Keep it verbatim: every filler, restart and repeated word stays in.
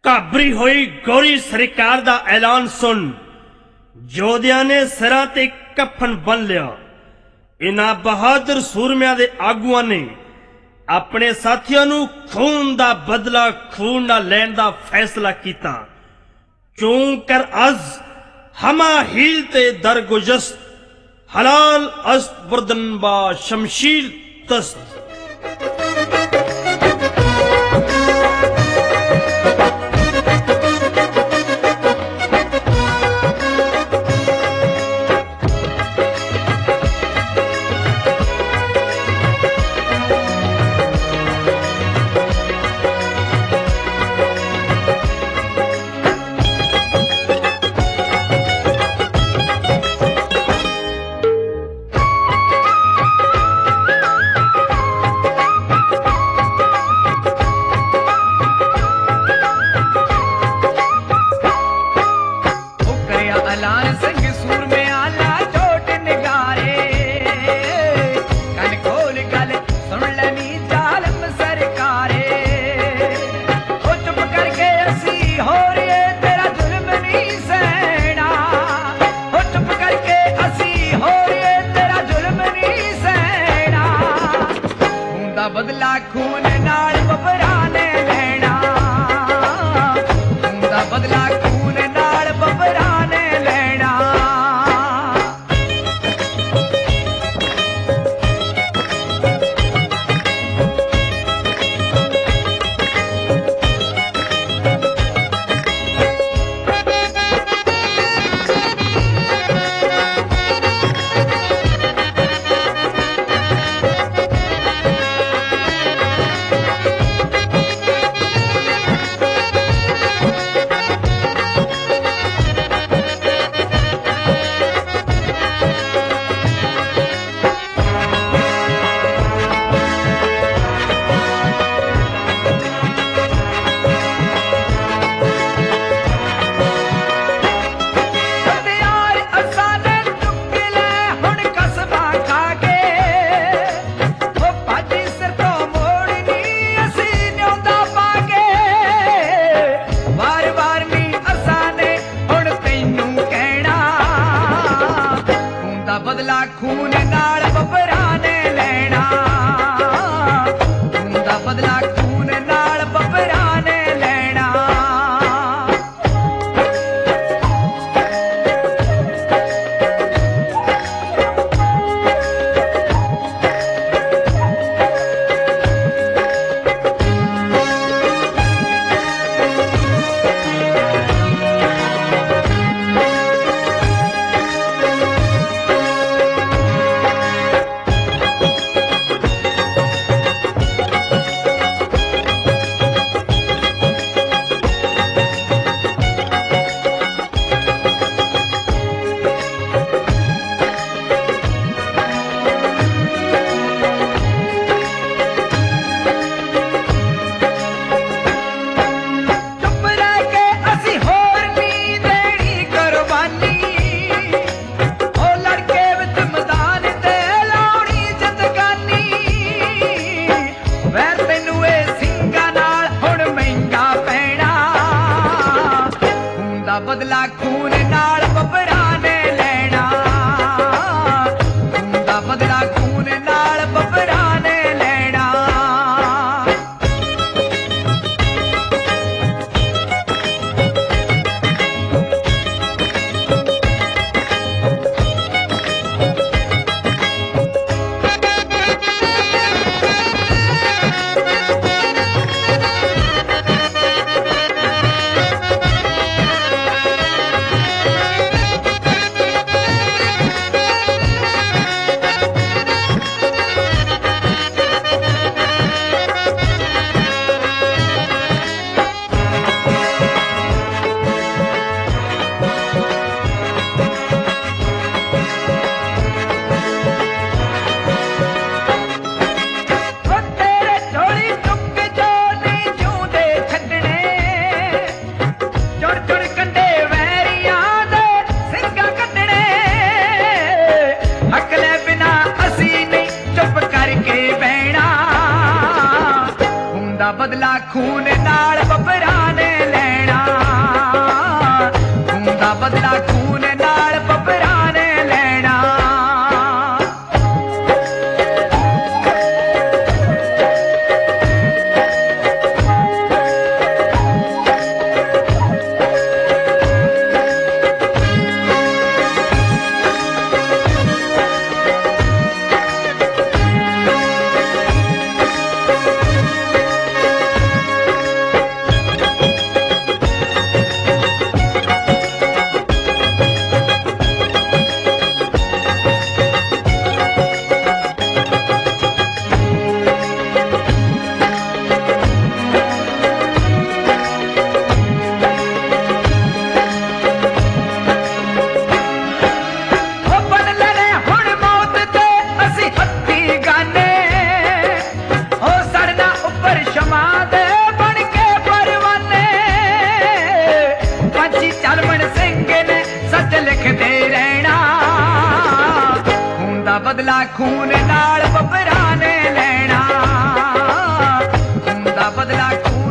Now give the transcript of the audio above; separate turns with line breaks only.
घाबरी हुई गौरी सरकार दा ऐलान सुन योधिया ने सिरां ते कफन बन लिया। इन्हां बहादुर सूरमियां दे आगुआं ने अपने साथियों नू खून दा बदला खून नाल लैण दा फैसला कीता। क्यों कर अज हमा हील ते दरगुजस्त हलाल अस्त बुर्दन बा शमशीर तस्त।
बदला खून नाल बबरा ने लेना, खून दा बदला खून नाल बबरा ने लेना। बदला खून नाल बबरा ने लेना, खून दा बदला खून नाल बबरा ने लेना। बदला खून नाल बबरा ने लेना, खून दा बदला खून नाल बबरा ने लेना। ਹੁੰਦਾ ਬਦਲਾ ਖੂਨ ਨਾਲ ਬੱਬਰਾਂ ਨੇ ਲੈਣਾ। ਬਦਲਾ ਖੂਨ ਨਾਲ ਬੱਬਰਾਂ ਨੇ ਲੈਣਾ ਹੁੰਦਾ ਬਦਲਾ ਖੂਨ